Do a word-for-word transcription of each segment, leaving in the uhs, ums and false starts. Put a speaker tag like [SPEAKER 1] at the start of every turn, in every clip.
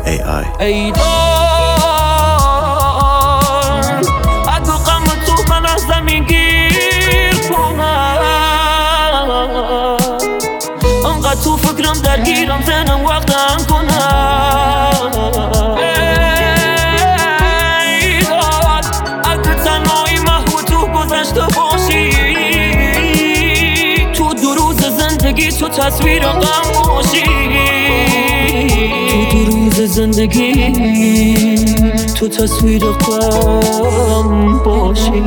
[SPEAKER 1] ای آی
[SPEAKER 2] ای دار اگه غم تو من از زمین گیر کنم، انقدر تو فکرم درگیرم زنم وقتم کنم. ای دار اگه تنهایی محو تو گذشته باشی، تو دو روز زندگی تو تصویر غم باشی، تو دو روز زندگی تو تصویر غم باشی.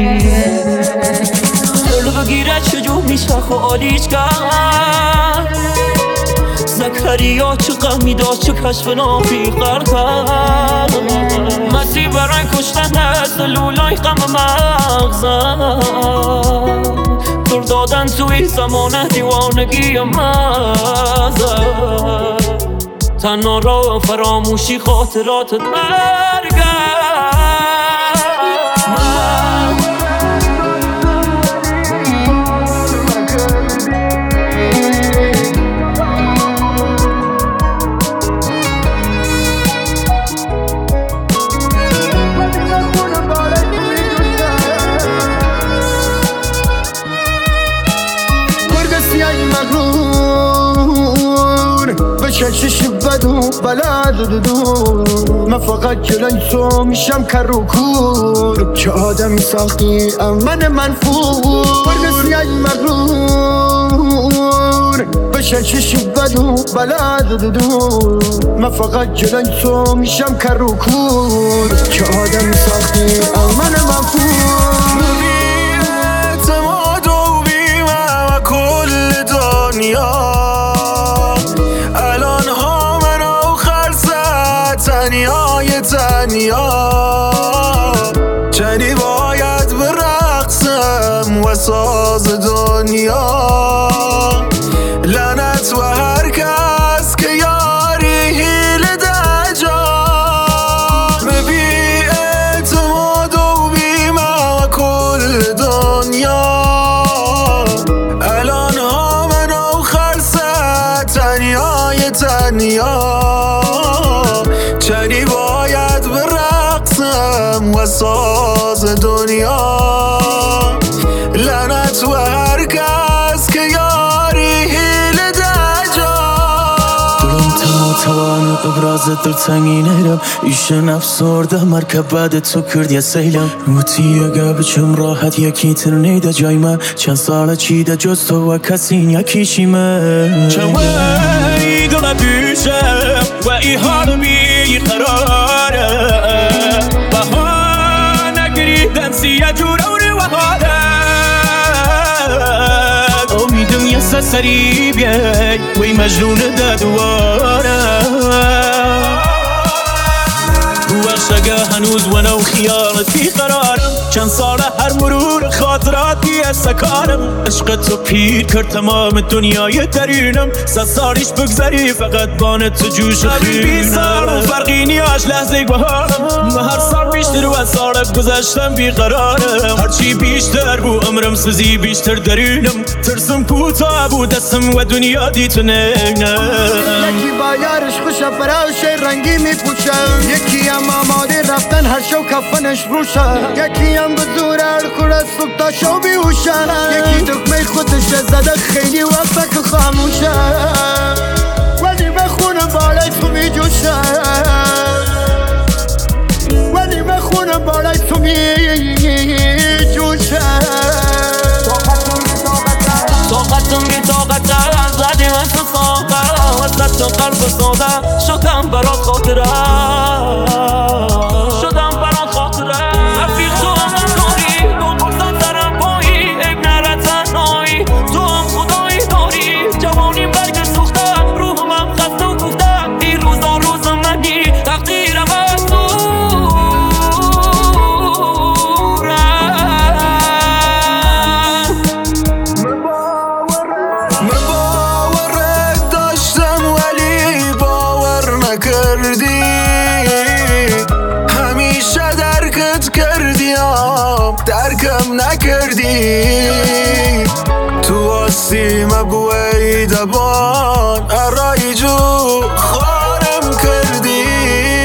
[SPEAKER 2] دل بگیره چجور میشه خالیش کرد، زکریا چه غمی داشت چه کشف نافی خلق کرد. مسیح برای کشتن دست لولای غم مغزم، در دادن توی زمان دیوانگی مزم. تنها را فراموشی خاطراتت برگرد.
[SPEAKER 3] چشش بدو بلد دو من فقط جلوی تو میشم کر و کور، چه آدمی ساختی من منفور. برگسیای مغرور به چشش بدو بلد دو من فقط جلوی تو میشم کر و کور، چه آدمی ساختی من منفور.
[SPEAKER 4] بی اعتماد و بیمه و کل دنیا تنیای تنیا، چنی باید برقصم و ساز دنیا. لعنت و هر کس که یاری هیل دجا، بی اعتماد و بیمه و کل دنیا. الان ها منو خرسه تنیای تنیا، چنی باید برقصم و ساز دنیا. لعنت و هر کس که یاری هیل دجا.
[SPEAKER 5] دلم تا توان ابراز دلتنگینم، ایشن افسرده مرکب بعد تو کرد یه سیلم. روتی اگه بچم راحت یکی تر نیده جای من، چند ساله چیده جز تو و کسی یکیشیمه.
[SPEAKER 6] چند وی دل پیشم و ای حال بی قراره، بها نگریدن سیه جورور و حاله. امیدم یه سسری بیای وی مجنون دادواره. وقشگه هنوز ونو خیالتی قرارم، چند ساله هر مرور خاطراتی سکارم. عشق تو پیر کرد تمام دنیای درونم، صد سالیش بگذری فقط بان تو جوش خیرم. بی سال فرقی نیاش لحظه بهارم، و هر سال بیشتر و سال گذشتم بیقرارم. هرچی بیشتر بو عمرم سوزی بیشتر درونم، ترسم کوتا بو دستم و دنیا دیتو نینم.
[SPEAKER 3] یکی با یارش خوشه فراش رنگی میپوشه، یکی هم آماده رفتن هر شو کفنش روشه، یکی هم به زور الکل از صبح تا شو بیهوشه، یکی دکمه خودش زده خیلی وقتا که خاموشه، ولی به خونه بالای تو میجوشه، ولی به خونه بالای تو میجوشه.
[SPEAKER 2] طاقتم بی طاقت زدی مثل ساقه، وسط تو قلب ساده شدم برات خاطره، شدم برات خاطره. رفیق تو هم داری گل بردن درم پایی، عیب نره تنهایی تو هم خدایی داری. جوانیم برگ سوخته روحم هم خسته و کوفته، این روزا روز منی تقدیرم از
[SPEAKER 4] همیشه درکت کردیم درکم نکردی. تو آسیم بوی دبان ارای جو خارم کردی.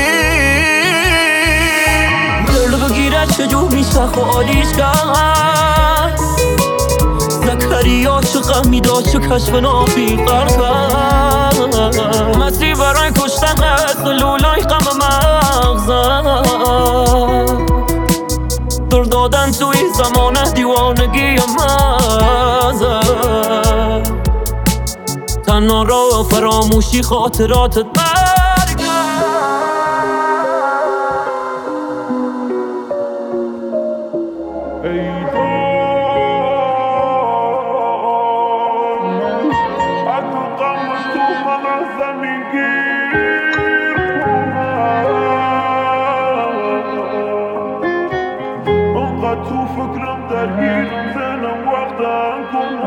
[SPEAKER 2] میشخ و آلیش کرد زکریا چه غمی داشت چه کشف نافی قرد کرد مسیح برای کشتن از لولای غم مغزم در دادن توی زمان دیوانگی مزم تنها را فراموشی خاطراتت برگرد
[SPEAKER 1] ای تو حتی غم تو من از زمین گیر کنم انقدر تو فکرم درگیرم زنم وقتم کنم